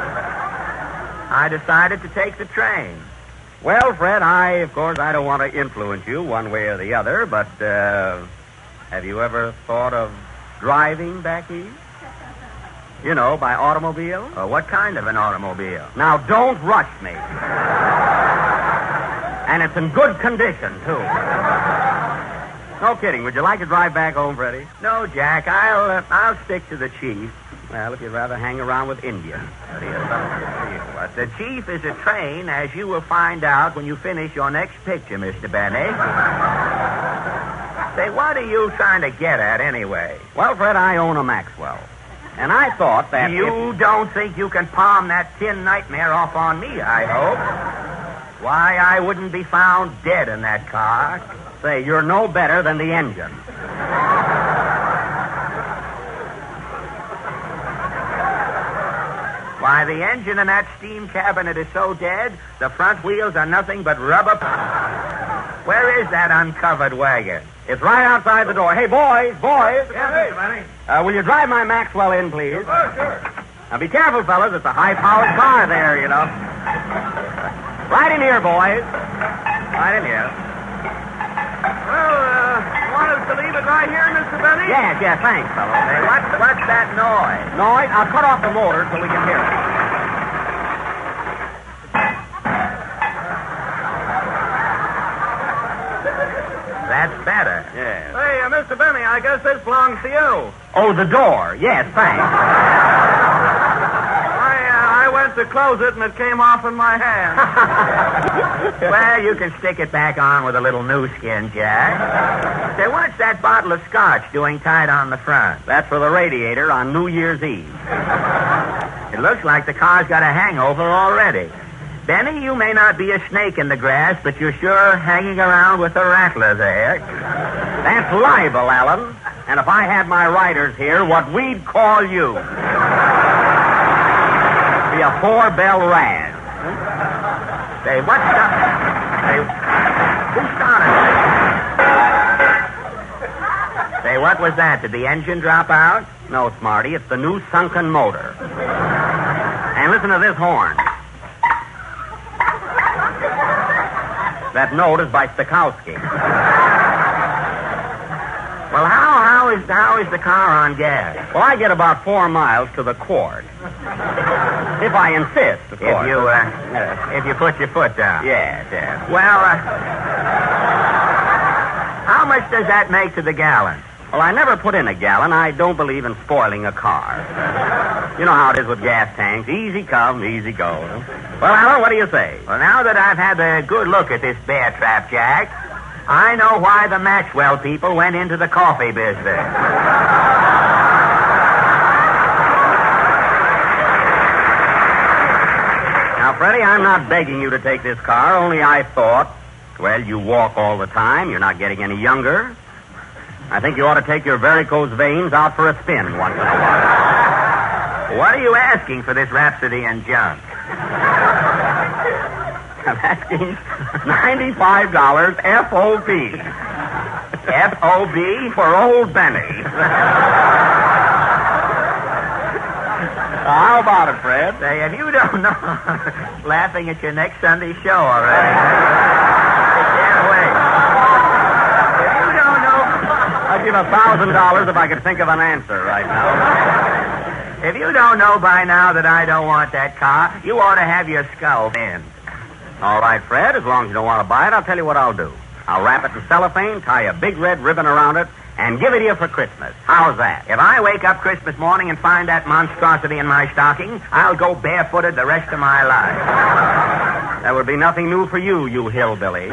I decided to take the train. Well, Fred, I, of course, I don't want to influence you one way or the other, but, uh, have you ever thought of driving back east? You know, by automobile? Uh, what kind of an automobile? Now, don't rush me. And it's in good condition, too. No kidding. Would you like to drive back home, Freddie? No, Jack, I'll uh, I'll stick to the chief. Well, if you'd rather hang around with Indians. That is up to you. But the chief is a train, as you will find out when you finish your next picture, Mister Benny. Say, what are you trying to get at, anyway? Well, Fred, I own a Maxwell. And I thought that You if... don't think you can palm that tin nightmare off on me, I hope? Why, I wouldn't be found dead in that car. Say, you're no better than the engine. Why, the engine in that steam cabinet is so dead, the front wheels are nothing but rubber. Where is that uncovered wagon? It's right outside the door. Hey, boys, boys. Yeah, Mister Benny. Uh, will you drive my Maxwell in, please? Oh, sure. Now, be careful, fellas. It's a high-powered car there, you know. Right in here, boys. Right in here. Well, uh, want us to leave it right here, Mister Benny? Yes, yes, thanks, fellas. Hey, what, what's that noise? Noise? I'll cut off the motor so we can hear it. That's better. Yes. Hey, uh, Mister Benny, I guess this belongs to you. Oh, the door. Yes, thanks. I, uh, I went to close it, and it came off in my hand. Well, you can stick it back on with a little new skin, Jack. Say, what's that bottle of scotch doing tied on the front? That's for the radiator on New Year's Eve. It looks like the car's got a hangover already. Benny, you may not be a snake in the grass, but you're sure hanging around with the rattler there. That's libel, Alan. And if I had my writers here, what we'd call you. Be a four-bell raz. Say, what's up? Say, who started? Say, what was that? Did the engine drop out? No, Smarty, it's the new sunken motor. And listen to this horn. That note is by Stokowski. Well, how how is how is the car on gas? Well, I get about four miles to the quart. If I insist, of If course. you uh, Yes. if you put your foot down. Yes, yes. Well, uh, how much does that make to the gallon? Well, I never put in a gallon. I don't believe in spoiling a car. You know how it is with gas tanks. Easy come, easy go. Well, Alan, what do you say? Well, now that I've had a good look at this bear trap, Jack, I know why the Maxwell people went into the coffee business. Now, Freddie, I'm not begging you to take this car, only I thought, well, you walk all the time. You're not getting any younger. I think you ought to take your varicose veins out for a spin once in a while. What are you asking for this Rhapsody and junk? I'm asking ninety-five dollars F O B. F O B? For old Benny. How about it, Fred? Say, if you don't know, laughing at your next Sunday show already. I can't wait. If you don't know... I'd give a thousand dollars if I could think of an answer right now. If you don't know by now that I don't want that car, you ought to have your skull bent. All right, Fred, as long as you don't want to buy it, I'll tell you what I'll do. I'll wrap it in cellophane, tie a big red ribbon around it, and give it to you for Christmas. How's that? If I wake up Christmas morning and find that monstrosity in my stocking, I'll go barefooted the rest of my life. That would be nothing new for you, you hillbilly.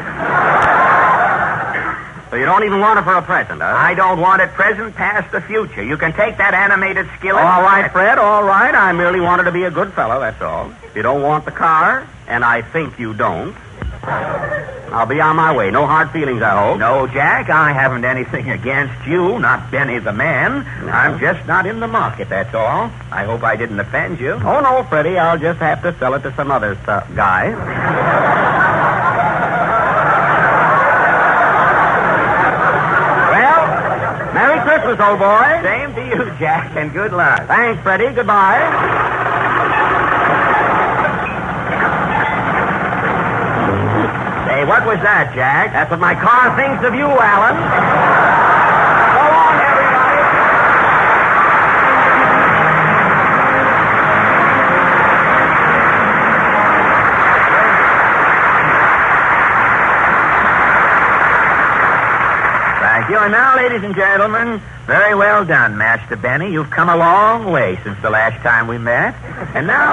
So you don't even want it for a present, huh? I don't want it present, past, the future. You can take that animated skillet. All right, Fred, all right. I merely wanted to be a good fellow, that's all. If you don't want the car, and I think you don't, I'll be on my way. No hard feelings, I hope. No, Jack, I haven't anything against you, not Benny the man. No. I'm just not in the market, that's all. I hope I didn't offend you. Oh, no, Freddie, I'll just have to sell it to some other uh, guy. Well, Merry Christmas, old boy. Same to you, Jack, and good luck. Thanks, Freddie. Goodbye. Hey, what was that, Jack? That's what my car thinks of you, Alan. So long, everybody. Thank you, and Now, now, ladies and gentlemen, very well done, Master Benny. You've come a long way since the last time we met. And now...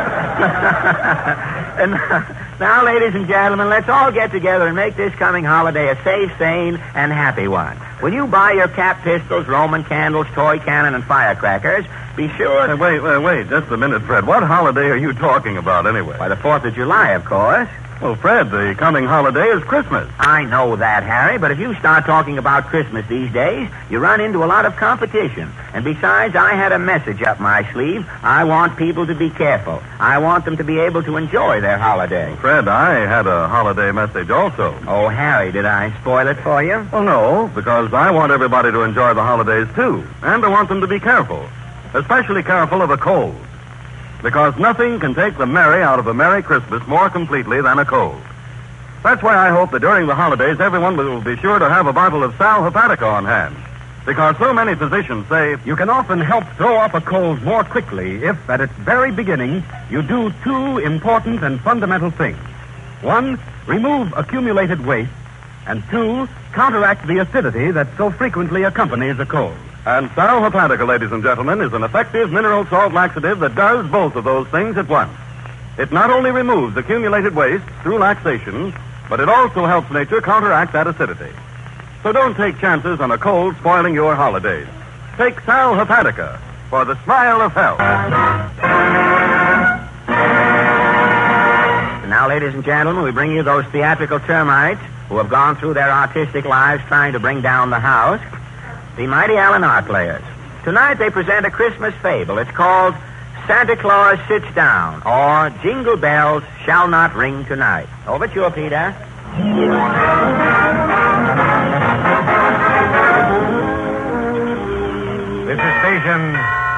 and now, ladies and gentlemen, let's all get together and make this coming holiday a safe, sane, and happy one. When you buy your cap pistols, Roman candles, toy cannon, and firecrackers, be sure... Hey, wait, wait, wait, just a minute, Fred. What holiday are you talking about, anyway? Why, the fourth of July, of course. Well, Fred, the coming holiday is Christmas. I know that, Harry, but if you start talking about Christmas these days, you run into a lot of competition. And besides, I had a message up my sleeve. I want people to be careful. I want them to be able to enjoy their holiday. Fred, I had a holiday message also. Oh, Harry, did I spoil it for you? Well, no, because I want everybody to enjoy the holidays, too. And I want them to be careful. Especially careful of a cold. Because nothing can take the merry out of a Merry Christmas more completely than a cold. That's why I hope that during the holidays everyone will be sure to have a bottle of Sal Hepatica on hand. Because so many physicians say you can often help throw off a cold more quickly if, at its very beginning, you do two important and fundamental things. One, remove accumulated waste, and two, counteract the acidity that so frequently accompanies a cold. And Sal Hepatica, ladies and gentlemen, is an effective mineral salt laxative that does both of those things at once. It not only removes accumulated waste through laxation, but it also helps nature counteract that acidity. So don't take chances on a cold spoiling your holidays. Take Sal Hepatica for the smile of health. Now, ladies and gentlemen, we bring you those theatrical termites who have gone through their artistic lives trying to bring down the house. The mighty Allen Art Players. Tonight they present a Christmas fable. It's called Santa Claus Sits Down, or Jingle Bells Shall Not Ring Tonight. Over to you, Peter. This is station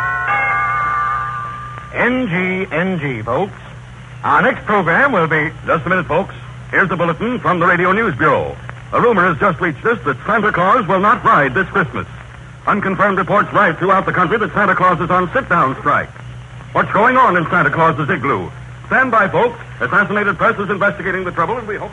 N G N G, folks. Our next program will be... Just a minute, folks. Here's the bulletin from the Radio News Bureau. A rumor has just reached us that Santa Claus will not ride this Christmas. Unconfirmed reports ride throughout the country that Santa Claus is on sit-down strike. What's going on in Santa Claus's igloo? Stand by, folks. Assassinated Press is investigating the trouble, and we hope...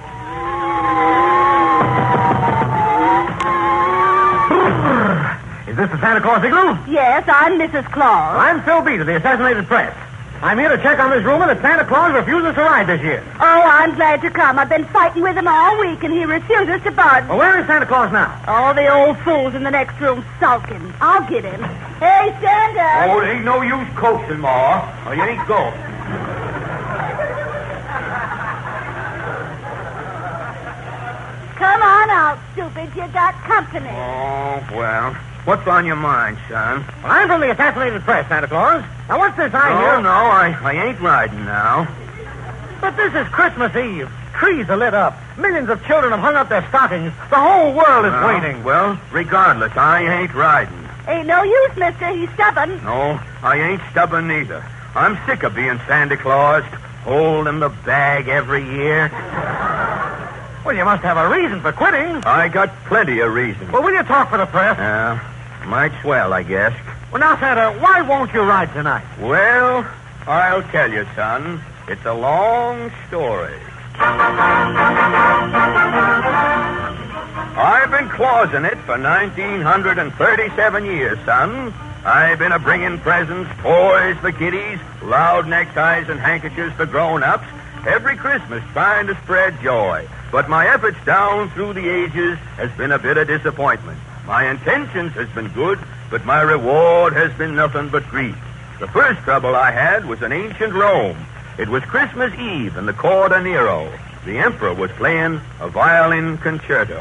Is this the Santa Claus igloo? Yes, I'm Missus Claus. I'm Phil Beat of the Assassinated Press. I'm here to check on this rumor that Santa Claus refuses to ride this year. Oh, I'm glad to come. I've been fighting with him all week, and he refuses to budge. Well, where is Santa Claus now? Oh, the old fool's in the next room sulking. I'll get him. Hey, Santa. Oh, it ain't no use coaxing, Ma, or you ain't going. Come on out, stupid. You got company. Oh, well. What's on your mind, son? Well, I'm from the Assassinated Press, Santa Claus. Now, what's this I no, hear? No, no, I, I ain't riding now. But this is Christmas Eve. Trees are lit up. Millions of children have hung up their stockings. The whole world is well, waiting. Well, regardless, I ain't riding. Ain't no use, mister. He's stubborn. No, I ain't stubborn neither. I'm sick of being Santa Claus, holding the bag every year. Well, you must have a reason for quitting. I got plenty of reasons. Well, will you talk for the press? Yeah, might swell, I guess. Well, now, Santa, why won't you ride tonight? Well, I'll tell you, son. It's a long story. I've been clausing it for nineteen thirty-seven years, son. I've been a-bringing presents, toys for kiddies, loud neckties and handkerchiefs for grown-ups, every Christmas trying to spread joy. But my efforts down through the ages has been a bit of disappointment. My intentions has been good, but my reward has been nothing but grief. The first trouble I had was in ancient Rome. It was Christmas Eve in the court of Nero. The emperor was playing a violin concerto.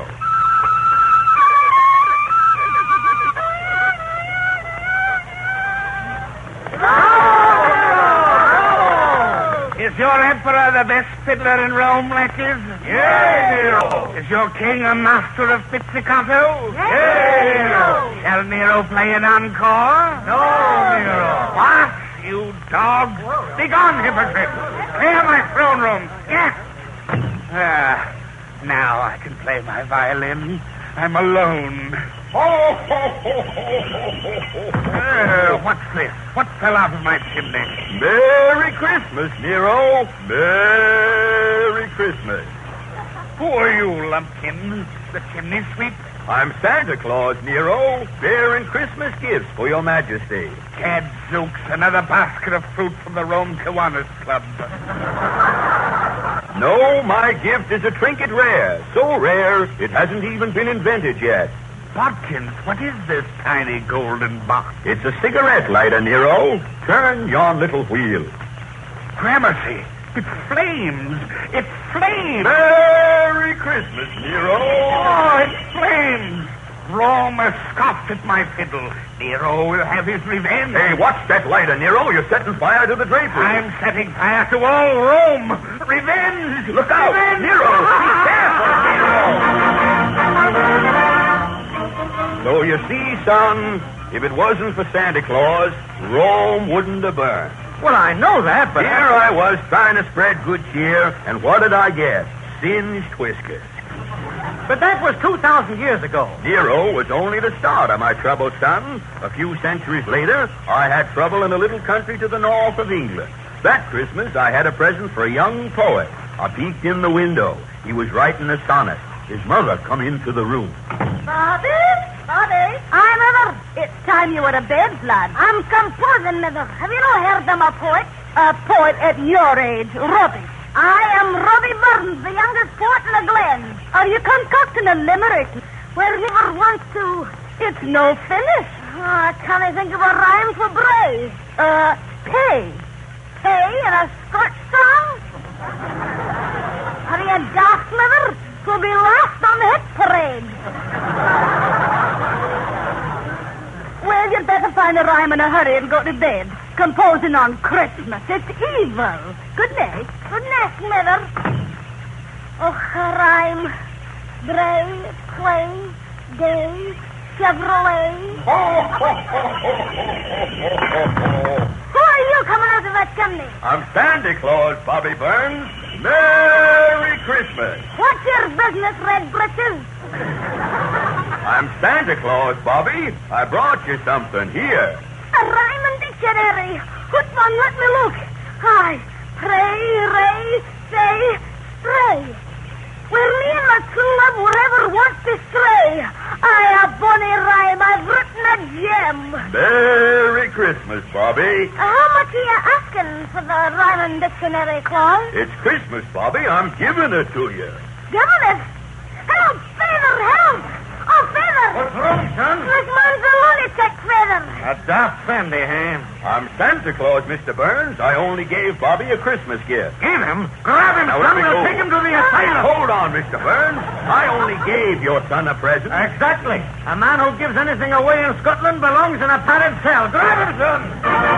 Is your emperor the best fiddler in Rome, Letches? Yay, Nero! Is your king a master of pizzicato? Yay, Nero! Shall Nero play an encore? No, Nero! What? You dog! Begone, hypocrite! Clear my throne room! Yes! Ah, now I can play my violin. I'm alone. Ho, ho, ho, ho, ho, ho, ho. Uh, what's this? What fell out of my chimney? Merry Christmas, Nero. Merry Christmas. Who are you, Lumpkin? The chimney sweep? I'm Santa Claus, Nero, bearing Christmas gifts for your majesty. Gadzooks, another basket of fruit from the Rome Kiwanis Club. No, my gift is a trinket rare. So rare, it hasn't even been invented yet. Bodkins, what is this tiny golden box? It's a cigarette lighter, Nero. Turn yon little wheel. Gramercy, it flames. It flames. Merry Christmas, Nero. Oh, it flames. Rome has scoffed at my fiddle. Nero will have his revenge. Hey, watch that lighter, Nero. You're setting fire to the drapery. I'm setting fire to all Rome. Revenge. Look out. Revenge. Nero, be careful, Nero. So you see, son, if it wasn't for Santa Claus, Rome wouldn't have burned. Well, I know that, but... Here I was trying to spread good cheer, and what did I get? Singed whiskers. But that was two thousand years ago. Nero was only the start of my trouble, son. A few centuries later, I had trouble in a little country to the north of England. That Christmas, I had a present for a young poet. I peeked in the window. He was writing a sonnet. His mother come into the room. Bobby? Bobby? Hi, Mother. It's time you were to bed, lad. I'm composing, Mother. Have you not heard I'm a poet? A poet at your age, Robbie. I am Robbie Burns, the youngest poet in the Glen. Are you concocting a limerick? Well, never want to. It's no finish. Oh, can I think of a rhyme for brave? Uh, pay. Pay in a Scotch song? Are you a daft, Mother? Will be last on the hit parade. Well, you'd better find a rhyme in a hurry and go to bed. Composing on Christmas. It's evil. Good night. Good night, Mother. Oh, a rhyme. Brave, clay, day, Chevrolet. Who are you coming out of that chimney? I'm Santa Claus, Bobby Burns. Merry Christmas. What's your business, Red Britches? I'm Santa Claus, Bobby. I brought you something here. A rhyming dictionary. Which one? Let me look. Hi. Pray, ray, say, stray. Where me and my true love wherever wants to stray. I, a bonny rhyme, I've written a gem. Merry Christmas, Bobby. Uh, how much are you asking for the rhyming dictionary, Claus? It's Christmas, Bobby. I'm giving it to you. Giving it? Help, Feather, help! Oh, Feather! What's wrong, son? This man's a lunatic, Feather. A daft Fendi, eh? I'm Santa Claus, Mister Burns. I only gave Bobby a Christmas gift. Give him? Grab him, Now, son. let me We'll go. take him to the Hey, asylum. hold on, Mister Burns. I only gave your son a present. Exactly. A man who gives anything away in Scotland belongs in a padded cell. Grab him, son.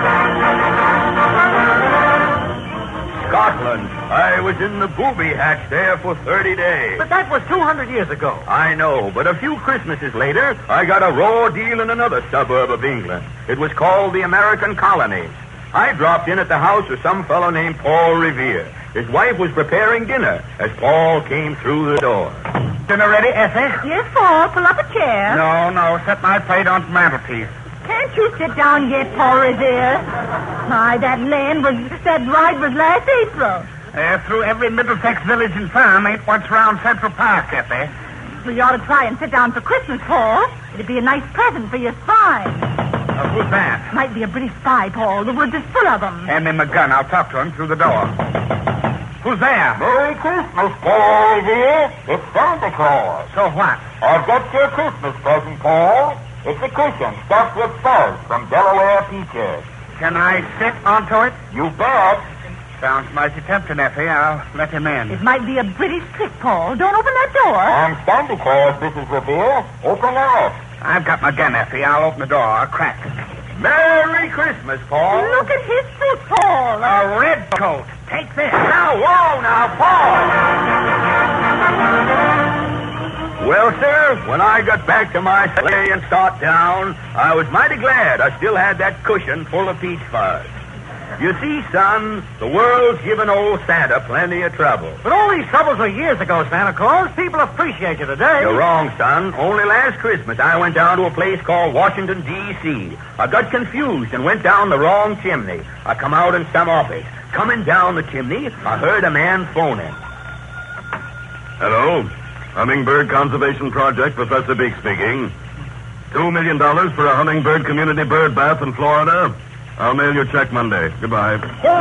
Scotland. I was in the booby hatch there for thirty days. But that was two hundred years ago. I know, but a few Christmases later, I got a raw deal in another suburb of England. It was called the American Colonies. I dropped in at the house of some fellow named Paul Revere. His wife was preparing dinner as Paul came through the door. Dinner ready, Effie? Yes, Paul. Pull up a chair. No, no. Set my plate on the mantelpiece. Can't you sit down yet, Paul Revere? My, that land was, that ride was last April. Uh, through every Middlesex village and farm ain't what's round Central Park, Effie. So you ought to try and sit down for Christmas, Paul. It'd be a nice present for your spy. Uh, who's that? Might be a British spy, Paul. The woods is full of them. Hand him a gun. I'll talk to him through the door. Who's there? Merry Christmas, Paul, dear. It's Santa Claus. So what? I've got your Christmas present, Paul. It's a cushion stuffed with fuzz from Delaware peaches. Can I sit onto it? You bet. Sounds mighty tempting, Effie. I'll let him in. It might be a British trick, Paul. Don't open that door. I'm Santa Claus, Missus Revere. Open up. I've got my gun, Effie. I'll open the door. I'll crack it. Merry Christmas, Paul. Look at his foot, Paul. A red coat. Take this. Now, whoa, now, Paul. Well, sir, when I got back to my sleigh and start down, I was mighty glad I still had that cushion full of peach fuzz. You see, son, the world's given old Santa plenty of trouble. But all these troubles were years ago, Santa Claus. People appreciate you today. You're wrong, son. Only last Christmas I went down to a place called Washington, D C I got confused and went down the wrong chimney. I come out in some office. Coming down the chimney, I heard a man phoning. Hello? Hummingbird Conservation Project, Professor Beak speaking. Two million dollars for a hummingbird community bird bath in Florida. I'll mail your check Monday. Goodbye.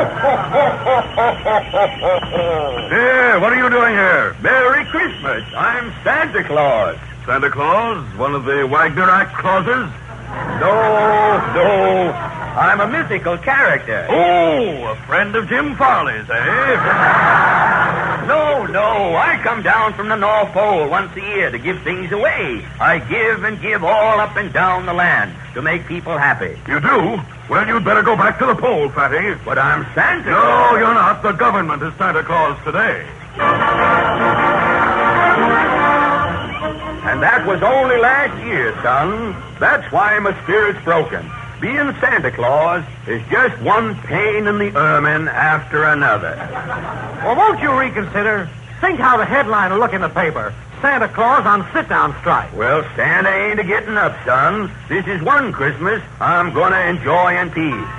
Here, what are you doing here? Merry Christmas. I'm Santa Claus. Santa Claus? One of the Wagner Act clauses? No, no. I'm a mythical character. Oh, a friend of Jim Farley's, eh? No, no. I come down from the North Pole once a year to give things away. I give and give all up and down the land to make people happy. You do? Well, you'd better go back to the pole, Fatty. But I'm Santa No, Claus. you're not. The government is Santa Claus today. And that was only last year, son. That's why my spirit's broken. Being Santa Claus is just one pain in the ermine after another. Well, won't you reconsider? Think how the headline will look in the paper. Santa Claus on sit-down strike. Well, Santa ain't a-getting up, son. This is one Christmas I'm going to enjoy and tease.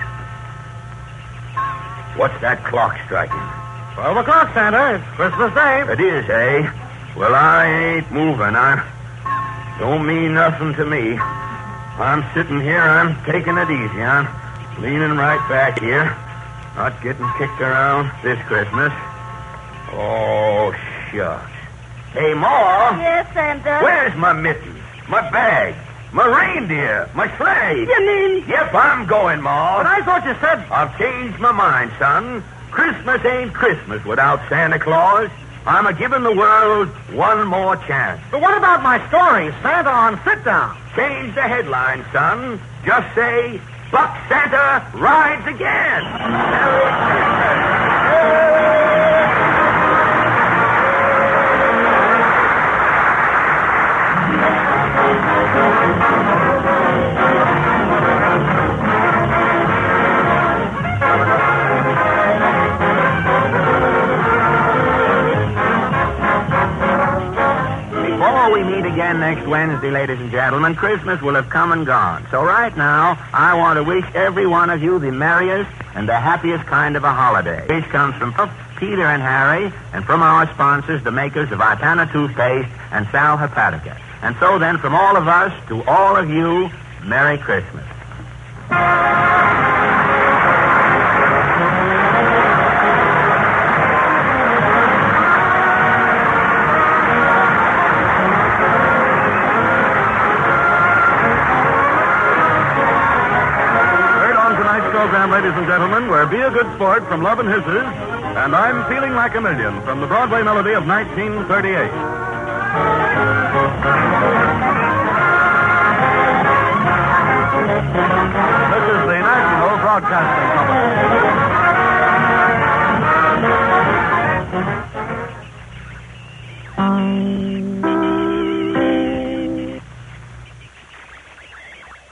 What's that clock striking? Twelve o'clock, Santa. It's Christmas Day. It is, eh? Well, I ain't moving. I don't mean nothing to me. I'm sitting here. I'm taking it easy. I'm leaning right back here. Not getting kicked around this Christmas. Oh, shucks. Hey, Ma. Yes, Santa. Where's my mittens? My bag? My reindeer? My sleigh? You mean? Yep, I'm going, Ma. But I thought you said... I've changed my mind, son. Christmas ain't Christmas without Santa Claus. I'm a-giving the world one more chance. But what about my story, Santa on sit-down? Change the headline, son. Just say, Buck Santa rides again. Merry Before we meet again next Wednesday, ladies and gentlemen, Christmas will have come and gone. So right now, I want to wish every one of you the merriest and the happiest kind of a holiday. Wish comes from Peter and Harry, and from our sponsors, the makers of Ipana toothpaste and Sal Hepatica. And so then, from all of us to all of you, Merry Christmas. Program, ladies and gentlemen, where Be a Good Sport from Love and Hisses, and I'm Feeling Like a Million from the Broadway melody of nineteen thirty-eight. This is the